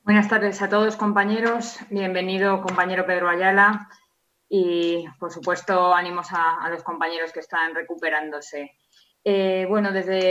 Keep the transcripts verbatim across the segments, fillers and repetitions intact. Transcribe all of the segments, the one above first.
Buenas tardes a todos, compañeros. Bienvenido, compañero Pedro Ayala. Y, por supuesto, ánimos a, a los compañeros que están recuperándose. Eh, bueno,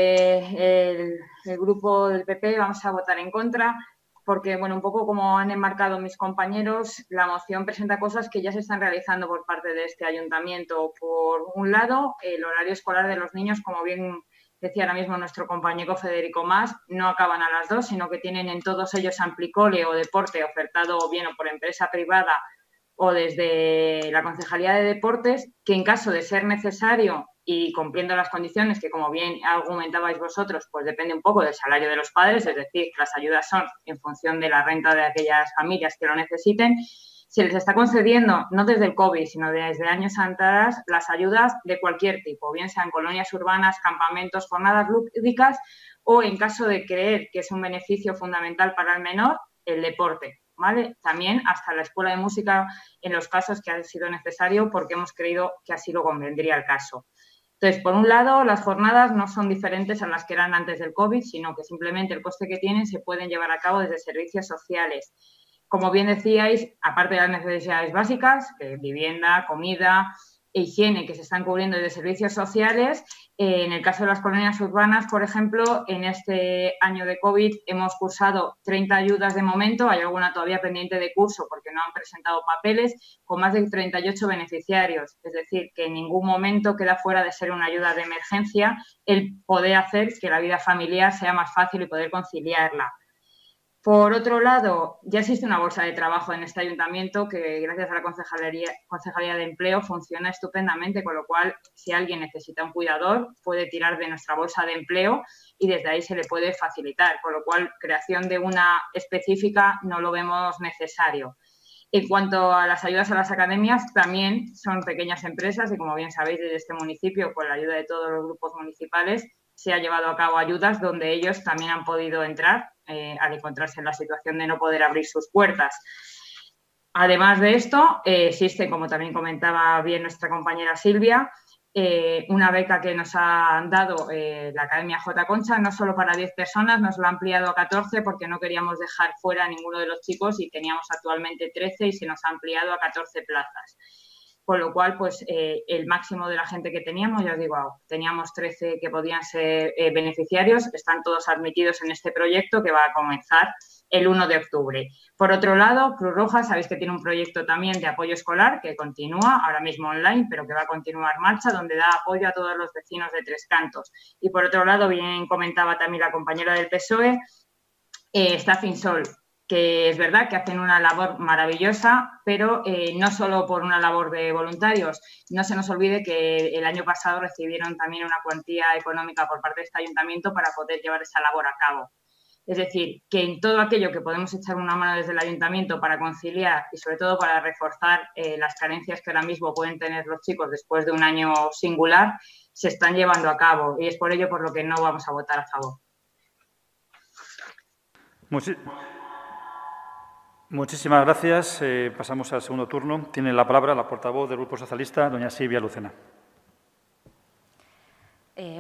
desde el, el grupo del P P vamos a votar en contra porque, bueno, un poco como han enmarcado mis compañeros, la moción presenta cosas que ya se están realizando por parte de este ayuntamiento. Por un lado, el horario escolar de los niños, como bien decía ahora mismo nuestro compañero Federico Mas, no acaban a las dos, sino que tienen en todos ellos amplicole o deporte ofertado bien o por empresa privada o desde la Concejalía de Deportes, que en caso de ser necesario y cumpliendo las condiciones que, como bien argumentabais vosotros, pues depende un poco del salario de los padres, es decir, las ayudas son en función de la renta de aquellas familias que lo necesiten, se les está concediendo, no desde el COVID, sino desde años atrás, las ayudas de cualquier tipo, bien sean colonias urbanas, campamentos, jornadas lúdicas o, en caso de creer que es un beneficio fundamental para el menor, el deporte. ¿Vale? También hasta la escuela de música en los casos que ha sido necesario porque hemos creído que así lo convendría el caso. Entonces, por un lado, las jornadas no son diferentes a las que eran antes del COVID, sino que simplemente el coste que tienen se pueden llevar a cabo desde servicios sociales. Como bien decíais, aparte de las necesidades básicas, que vivienda, comida e higiene que se están cubriendo desde servicios sociales, eh, en el caso de las colonias urbanas, por ejemplo, en este año de COVID hemos cursado treinta ayudas de momento, hay alguna todavía pendiente de curso porque no han presentado papeles, con más de treinta y ocho beneficiarios. Es decir, que en ningún momento queda fuera de ser una ayuda de emergencia el poder hacer que la vida familiar sea más fácil y poder conciliarla. Por otro lado, ya existe una bolsa de trabajo en este ayuntamiento que, gracias a la Concejalía, Concejalía de Empleo, funciona estupendamente, con lo cual, si alguien necesita un cuidador, puede tirar de nuestra bolsa de empleo y desde ahí se le puede facilitar, con lo cual, creación de una específica no lo vemos necesario. En cuanto a las ayudas a las academias, también son pequeñas empresas y, como bien sabéis, desde este municipio, con la ayuda de todos los grupos municipales, se ha llevado a cabo ayudas donde ellos también han podido entrar eh, al encontrarse en la situación de no poder abrir sus puertas. Además de esto, eh, existe, como también comentaba bien nuestra compañera Silvia, eh, una beca que nos ha dado eh, la Academia J. Concha, no solo para diez personas, nos lo ha ampliado a catorce porque no queríamos dejar fuera a ninguno de los chicos y teníamos actualmente trece y se nos ha ampliado a catorce plazas. Con lo cual, pues eh, el máximo de la gente que teníamos, ya os digo, teníamos trece que podían ser eh, beneficiarios, están todos admitidos en este proyecto que va a comenzar el uno de octubre. Por otro lado, Cruz Roja, sabéis que tiene un proyecto también de apoyo escolar que continúa, ahora mismo online, pero que va a continuar marcha, donde da apoyo a todos los vecinos de Tres Cantos. Y por otro lado, bien comentaba también la compañera del P S O E, eh, está Finsol, que es verdad que hacen una labor maravillosa, pero eh, no solo por una labor de voluntarios. No se nos olvide que el año pasado recibieron también una cuantía económica por parte de este ayuntamiento para poder llevar esa labor a cabo. Es decir, que en todo aquello que podemos echar una mano desde el ayuntamiento para conciliar y sobre todo para reforzar eh, las carencias que ahora mismo pueden tener los chicos después de un año singular, se están llevando a cabo y es por ello por lo que no vamos a votar a favor. Muchi Muchísimas gracias. Eh, pasamos al segundo turno. Tiene la palabra la portavoz del Grupo Socialista, doña Silvia Lucena.